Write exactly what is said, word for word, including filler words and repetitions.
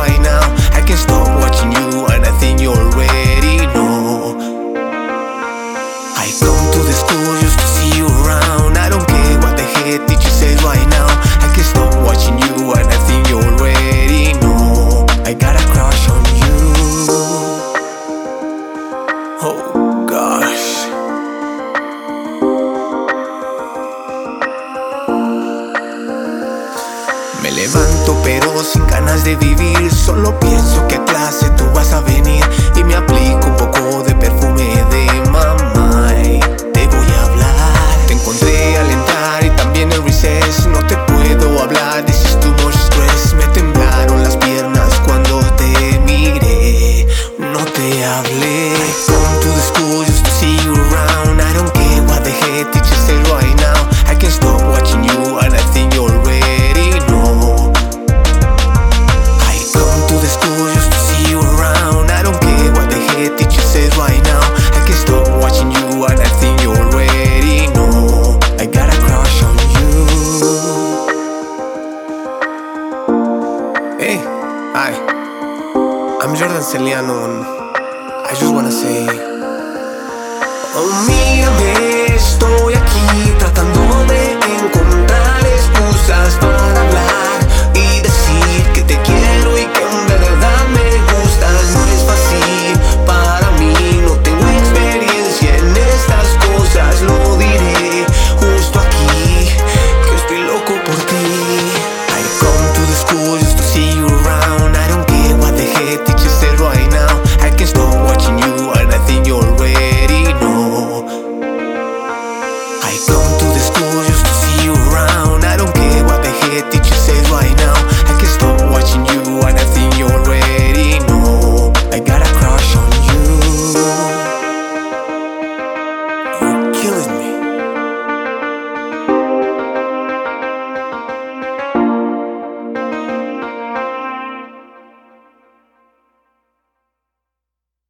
right now. I can't stop watching you, and I think you already know. I come to the school just to see you around. I don't care what the head teacher says right now. I can't stop watching you, and I think you already know. I got a crush on you. Oh gosh. Me levanto pero sin ganas de vivir. Solo pienso que a clase tú vas a venir. Y me aplico un poco de perfume de mamá y te voy a hablar. Te encontré al entrar y también el recess. No te puedo hablar, this is too much stress. Me temblaron las piernas cuando te miré. No te hablé. I come to the school just to see you around. I don't care what the head teacher says right now. I can't stop watching you, and I think you already know. I come to the school just to see you around. I don't care what the head teacher says right now. I can't stop watching you, and I think you already know. I got a crush on you. Hey, hi, I'm Jordan Celiano, and I just wanna say, oh mírame, estoy aquí tratando de encontrar excusas para hablar y decir que te quiero y que en verdad me gustas. No es fácil para mí, no tengo experiencia en estas cosas. Lo diré justo aquí, que estoy loco por ti. I come to the school just to see you around. I don't care what the head teacher says right now. I can't stop watching you, and I think you already know. I come to the school